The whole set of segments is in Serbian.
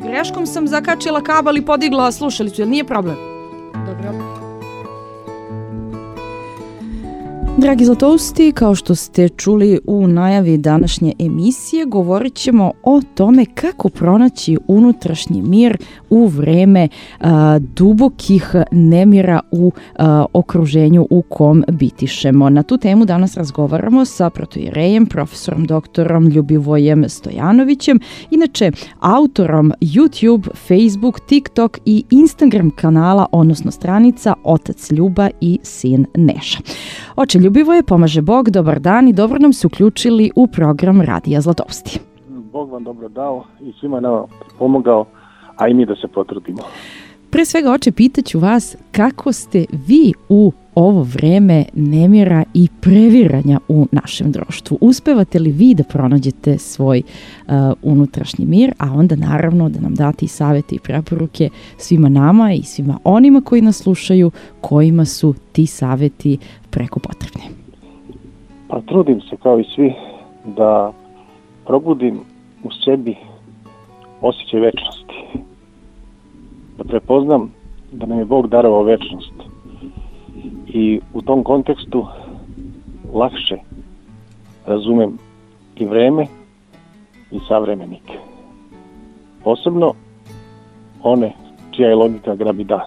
greškom sam zakačila kabel i podigla slušalicu, jel nije problem? Dobro. Dragi Zlatousti, kao što ste čuli u najavi današnje emisije, govorit ćemo o tome kako pronaći unutrašnji mir u vreme dubokih nemira u okruženju u kom bitišemo. Na tu temu danas razgovaramo sa protoijerejem, profesorom doktorom Ljubivojem Stojanovićem, inače autorom YouTube, Facebook, TikTok i Instagram kanala, odnosno stranica Otac Ljuba i Sin Neša. Oče Ljubivoje, pomaže Bog, dobar dan i dobro nam se uključili u program Radija Zlatousti. Bog vam dobro dao i svima nama pomogao, a i mi da se potrudimo. Pre svega, oče, pitaću vas kako ste vi u ovo vreme nemira i previranja u našem društvu. Uspevate li vi da pronađete svoj unutrašnji mir, a onda naravno da nam date i savjete i preporuke svima nama i svima onima koji nas slušaju, kojima su ti savjeti preko potrebni? Pa trudim se kao i svi da probudim u sebi osjećaj večnosti. Da prepoznam da nam je Bog darovao večnost. I u tom kontekstu lakše razumem i vreme i savremenike. Posebno one čija je logika grabi dan.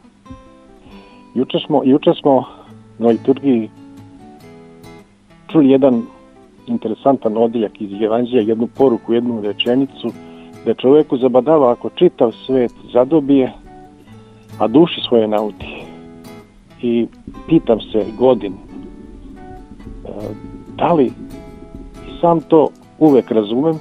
Juče smo na liturgiji čuli jedan interesantan odjeljak iz Evanđelja, jednu poruku, jednu rečenicu, da čovjeku zabadava ako čitav svet zadobije, a duši svoje nauti. I pitam se godinu, da li i sam to uvek razumem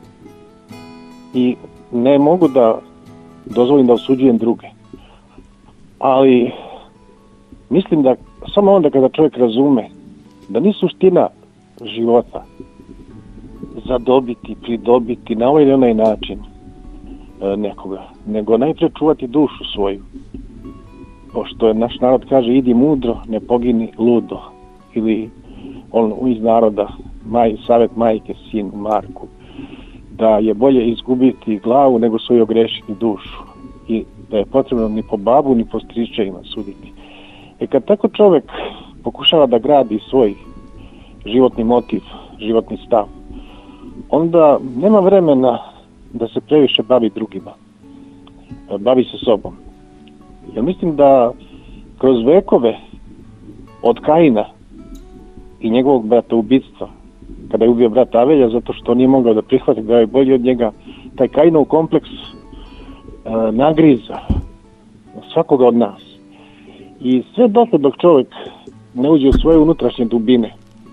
i ne mogu da dozvolim da osuđujem druge. Ali mislim da samo onda kada čovjek razume da nije suština života zadobiti, pridobiti na ovaj ili onaj način nekoga, nego najprije čuvati dušu svoju. Pošto naš narod kaže idi mudro, ne pogini ludo. Ili on iz naroda, savjet majke sinu Marku, da je bolje izgubiti glavu nego svoju ogrešiti dušu. I da je potrebno ni po babu ni po stričevima suditi. Kad tako čovjek pokušava da gradi svoj životni motiv, životni stav, onda nema vremena da se previše bavi drugima. Bavi se sobom. Ja mislim da kroz vekove od Kaina i njegovog brata ubistva, kada je ubio brata Avelja zato što nije mogao da prihvati da je bolji od njega, taj Kainov kompleks nagriza svakoga od nas. I sve dotle dok čovjek ne uđe u svoje unutrašnje dubine,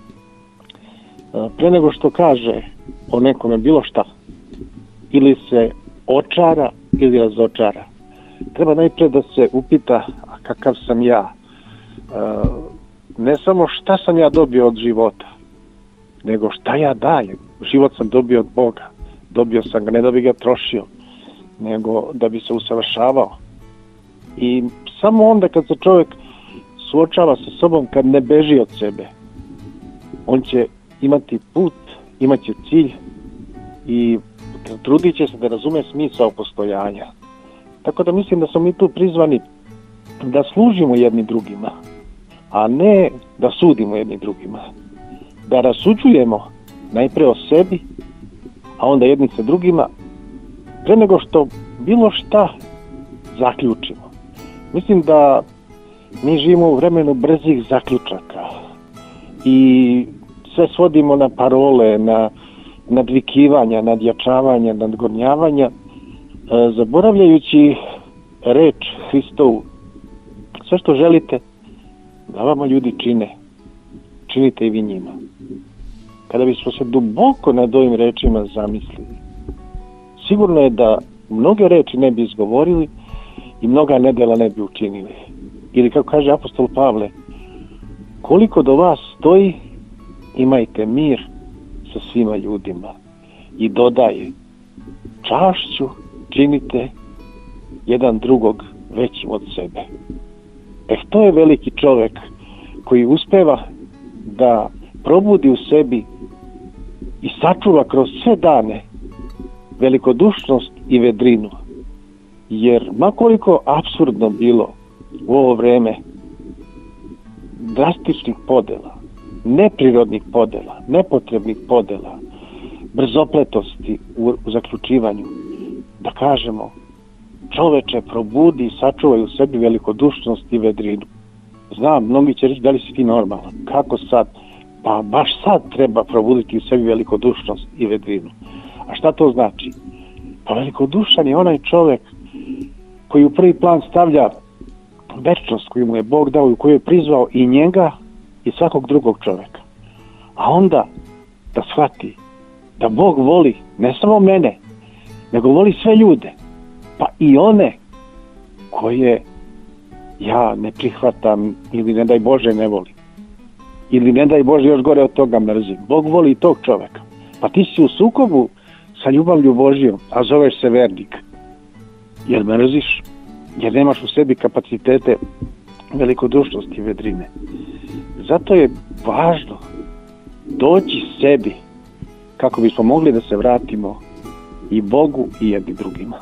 pre nego što kaže o nekome bilo šta, ili se očara ili razočara, treba najprije da se upita a kakav sam ja. Ne samo šta sam ja dobio od života, nego šta ja dajem. Život sam dobio od Boga. Dobio sam ga ne da bi ga trošio, nego da bi se usavršavao. I samo onda kad se čovjek suočava sa sobom, kad ne beži od sebe, on će imati put, imat će cilj i trudit će se da razume smisao postojanja. Tako da mislim da smo mi tu prizvani da služimo jedni drugima, a ne da sudimo jedni drugima. Da rasuđujemo najprije o sebi, a onda jedni sa drugima, pre nego što bilo šta zaključimo. Mislim da mi živimo u vremenu brzih zaključaka i sve svodimo na parole, na nadvikivanja, nadjačavanja, nadgornjavanja, zaboravljajući reč Hristovu. Sve što želite da vama ljudi čine, činite i vi njima. Kada bismo se duboko nad ovim rečima zamislili, sigurno je da mnoge reči ne bi izgovorili i mnoga nedjela ne bi učinili. Ili kako kaže apostol Pavle, koliko do vas stoji, imajte mir sa svima ljudima. I dodaje, čašću činite jedan drugog većim od sebe. To je veliki čovjek koji uspeva da probudi u sebi i sačuva kroz sve dane velikodušnost i vedrinu Jer makoliko apsurdno bilo u ovo vreme drastičnih podela, neprirodnih podela, nepotrebnih podela, brzopletosti u zaključivanju, da kažemo, čoveče, probudi i sačuvaj u sebi velikodušnost i vedrinu. Znam, mnogi će reći da li si ti normalan. Kako sad? Pa baš sad treba probuditi u sebi velikodušnost i vedrinu. A šta to znači? Pa velikodušan je onaj čovek koji u prvi plan stavlja večnost koju mu je Bog dao i koju je prizvao i njega i svakog drugog čoveka. A onda da shvati da Bog voli ne samo mene, nego voli sve ljude, pa i one koje ja ne prihvatam ili ne daj Bože ne volim. Ili ne daj Bože još gore od toga mrzim. Bog voli i tog čoveka. Pa ti si u sukobu sa ljubavlju Božijom, a zoveš se vernik. Jer mrziš, jer nemaš u sebi kapacitete velikodušnosti i vedrine. Zato je važno doći sebi kako bismo mogli da se vratimo i Bogu i jedni drugima.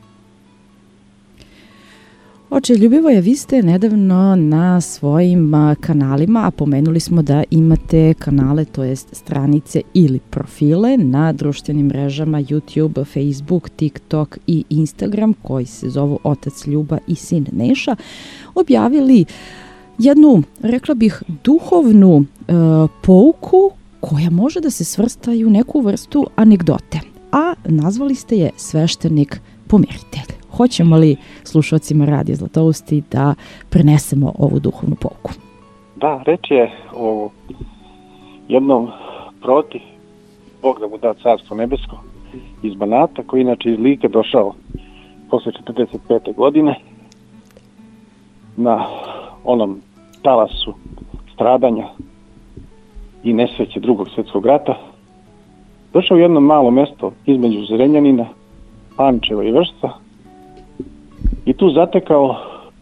Oče Ljubivoje, vi ste nedavno na svojim kanalima, a pomenuli smo da imate kanale, to jest stranice ili profile na društvenim mrežama YouTube, Facebook, TikTok i Instagram, koji se zovu Otac Ljuba i Sin Neša, objavili jednu, rekla bih, duhovnu pouku koja može da se svrsta i u neku vrstu anegdote, a nazvali ste je Sveštenik pomiritelj. Hoćemo li slušalcima Radija Zlatousti da prenesemo ovu duhovnu pouku? Da, reč je o jednom proti, Bog da mu da carstvo nebesko, iz Banata, koji inače iz Like došao posle 45. godine na onom talasu stradanja i nesreće Drugog svjetskog rata. Došao u jedno malo mesto između Zrenjanina, Pančeva i Vršca i tu zatekao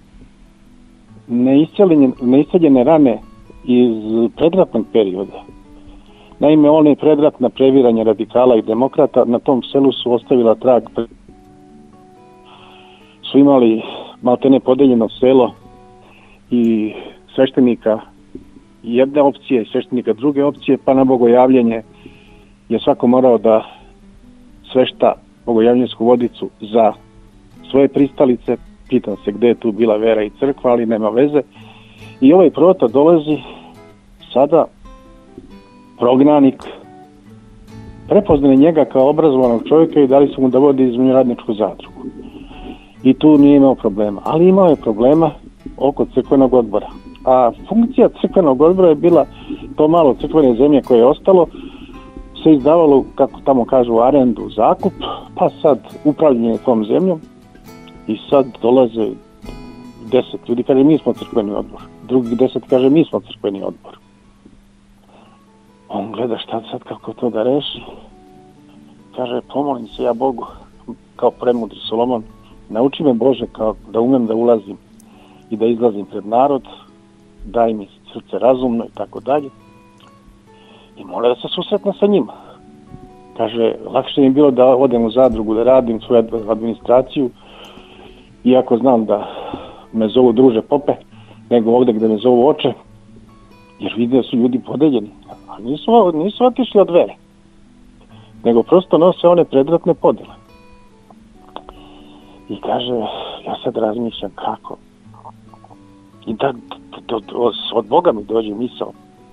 neisceljene rane iz predratnog perioda. Naime, one predratna previranja radikala i demokrata na tom selu su ostavila trag. Su imali maltene podeljeno selo i sveštenika jedne opcije i sveštenika druge opcije, pa na bogojavljenje je svako morao da svešta bogojavljensku vodicu za svoje pristalice. Pitam se gde je tu bila vera i crkva, ali nema veze. I ovaj prota dolazi sada prognanik, prepoznali njega kao obrazovanog čovjeka i dali su mu da vodi izmeđuradničku zadrugu. I tu nije imao problema, ali imao je problema oko crkvenog odbora. A funkcija crkvenog odbora je bila to malo crkvene zemlje koje je ostalo, se izdavalo, kako tamo kažu, arendu, zakup, pa sad upravljanje tom zemljom i sad dolaze 10 ljudi, kaže mi smo crkveni odbor, drugih 10 kaže mi smo crkveni odbor. On gleda šta sad, kako to da reši, kaže pomolim se ja Bogu, kao premudri Solomon, nauči me Bože kao da umem da ulazim i da izlazim pred narod, daj mi srce razumno i tako dalje. I mora da se susretne sa njima. Kaže, lakše mi je bilo da odem u zadrugu, da radim svoju administraciju, iako znam da me zovu druže pope, nego ovde gde me zovu oče, jer vidi da su ljudi podeljeni. A nisu otišli od vere, nego prosto nose one predratne podele. I kaže, ja sad razmišljam kako. I da od Boga mi dođe misao.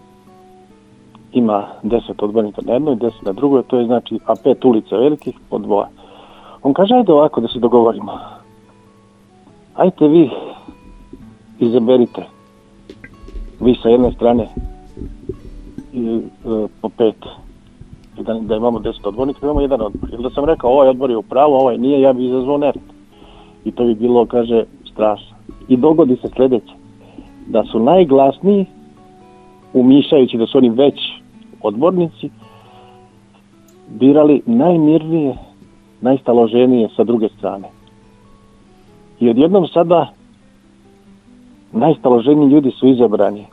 Ima 10 odbornika na jednoj, 10 na drugoj, to je znači, a 5 ulica velikih po 2. On kaže, ajde ovako da se dogovorimo. Ajte vi izaberite, vi sa jedne strane po 5, i da imamo 10 odbornika, da imamo jedan odbor. Ili da sam rekao, ovaj odbor je u pravu, ovaj nije, ja bi izazvao nered. I to bi bilo, kaže, strašno. I dogodi se sledeće, da su najglasniji, umišljajući da su oni već odbornici, birali najmirnije, najstaloženije sa druge strane. I odjednom sada najstaloženiji ljudi su izabrani.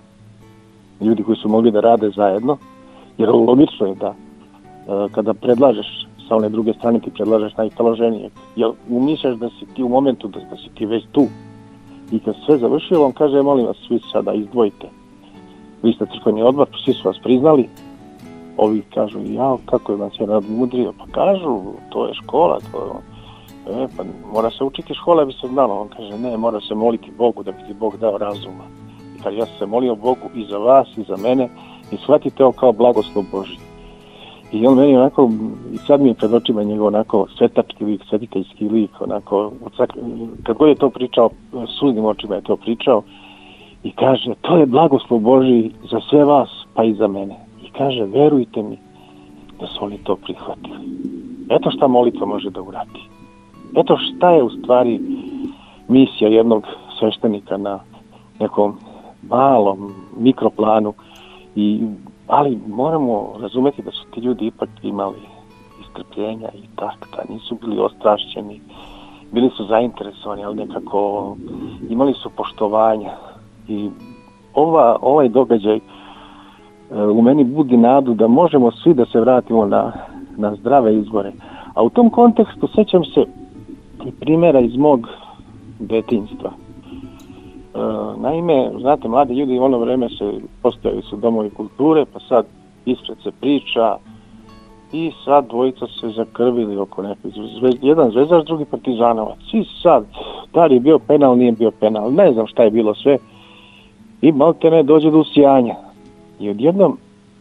Ljudi koji su mogli da rade zajedno, jer logično je da kada predlažeš sa one druge strane ti predlažeš najtaloženijeg. Jel umišljaš da si ti u momentu, da si ti već tu? I kad sve završilo, on kaže, molim vas, svi sada izdvojite. Vi ste crkveni odbor, svi su vas priznali. Ovi kažu, kako je vas je nadmudrio? Pa kažu, to je škola, pa mora se učiti škola, bi se znalo. On kaže, ne, mora se moliti Bogu da bi ti Bog dao razuma. I kaže, ja sam se molio Bogu i za vas i za mene i shvatite ovo kao blagoslov Božji. I on meni onako, i sad mi je pred očima njegov onako svetački lik, svetiteljski lik, onako, kad god je to pričao, suznim očima je to pričao, i kaže, to je blagoslov Božji za sve vas, pa i za mene. I kaže, verujte mi da su oni to prihvatili. Eto šta molitva može da uradi. Eto šta je u stvari misija jednog sveštenika na nekom malom mikroplanu, ali moramo razumeti da su ti ljudi ipak imali istrpljenja i takta, nisu bili ostrašćeni, bili su zainteresovani, ali nekako imali su poštovanja. I ovaj događaj u meni budi nadu da možemo svi da se vratimo na zdrave izvore. A u tom kontekstu sećam se i primjera iz mog detinjstva. Naime, znate, mladi ljudi u ono vreme postojali su domovi kulture, pa sad ispred se priča i sad dvojica se zakrvili oko nekog. Jedan zvezdaš, drugi partizanovac. I sad, da li je bio penal, nije bio penal, ne znam šta je bilo sve. I malte ne dođe do usijanja. I odjednom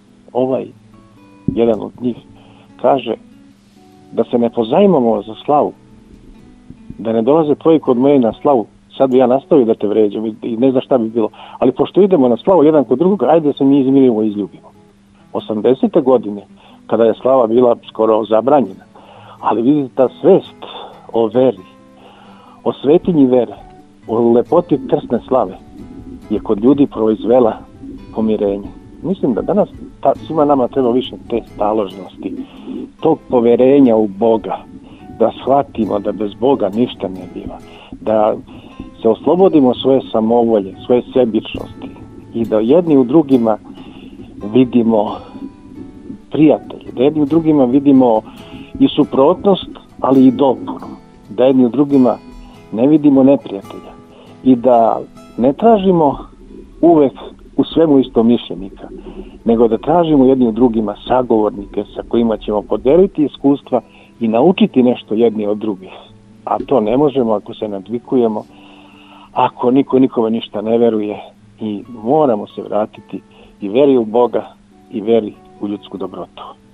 jedan od njih kaže da se ne pozajmamo za slavu, da ne dolaze tvoji kod mene na slavu. Sad bi ja nastavio da te vređam i ne znam šta bi bilo. Ali pošto idemo na slavu jedan kod drugog, ajde da se mi izmirimo i izljubimo. 80. godine, kada je slava bila skoro zabranjena, ali vidite ta svest o veri, o svetinji vere, o lepoti krsne slave je kod ljudi proizvela pomirenje. Mislim da danas svima nama treba više te staložnosti, tog poverenja u Boga, da shvatimo da bez Boga ništa ne biva, da se oslobodimo svoje samovolje, svoje sebičnosti i da jedni u drugima vidimo prijatelje, da jedni u drugima vidimo i suprotnost, ali i dopunu, da jedni u drugima ne vidimo neprijatelja i da ne tražimo uvek u svemu istomišljenika, nego da tražimo jedni u drugima sagovornike sa kojima ćemo podeliti iskustva i naučiti nešto jedni od drugih. A to ne možemo ako se nadvikujemo, ako niko nikome ništa ne veruje, i moramo se vratiti i veri u Boga i veri u ljudsku dobrotu.